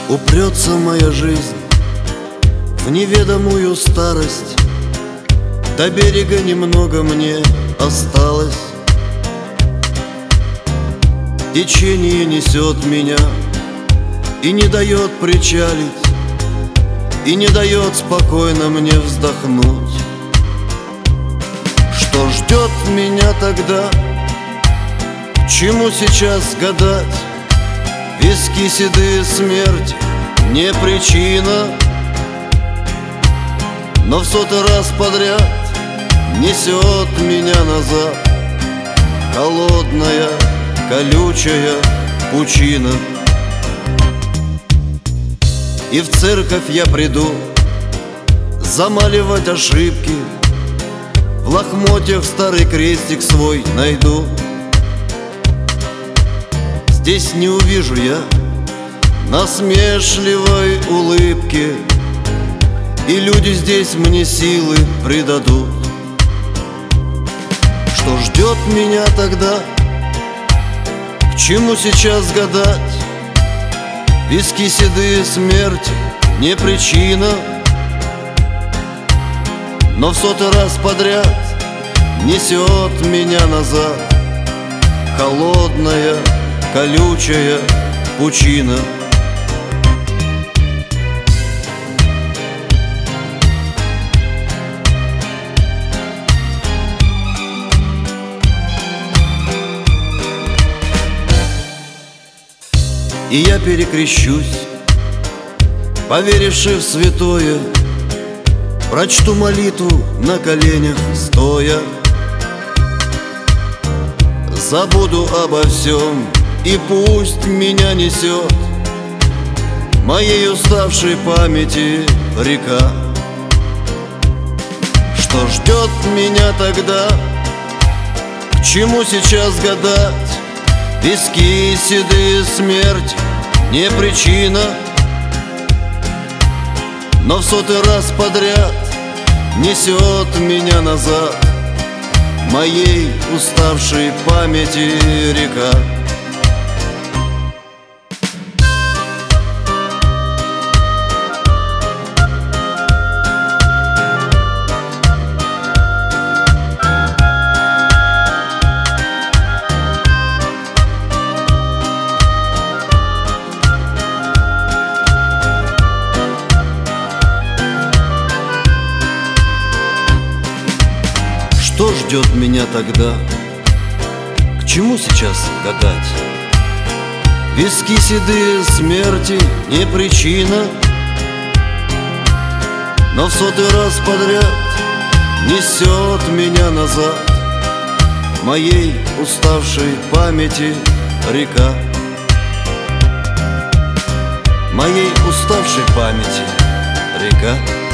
Упрется моя жизнь в неведомую старость. До берега немного мне осталось. Течение несет меня и не дает причалить, и не дает спокойно мне вздохнуть. Что ждет меня тогда? К чему сейчас гадать? Виски седые смерти не причина, но в сотый раз подряд несет меня назад холодная, колючая пучина. И в церковь я приду замаливать ошибки, в лохмотьях старый крестик свой найду. Здесь не увижу я насмешливой улыбки, и люди здесь мне силы придадут. Что ждет меня тогда? К чему сейчас гадать? Виски седые смерти не причина, но в сотый раз подряд несет меня назад холодная, колючая пучина. И я перекрещусь, поверивши в святое, прочту молитву на коленях стоя. Забуду обо всем, и пусть меня несет моей уставшей памяти река. Что ждет меня тогда? К чему сейчас гадать? Виски седые смерти не причина, но в сотый раз подряд несет меня назад моей уставшей памяти река. Что ждет меня тогда? К чему сейчас гадать? Виски седые смерти не причина, но в сотый раз подряд несет меня назад моей уставшей памяти река. Моей уставшей памяти река.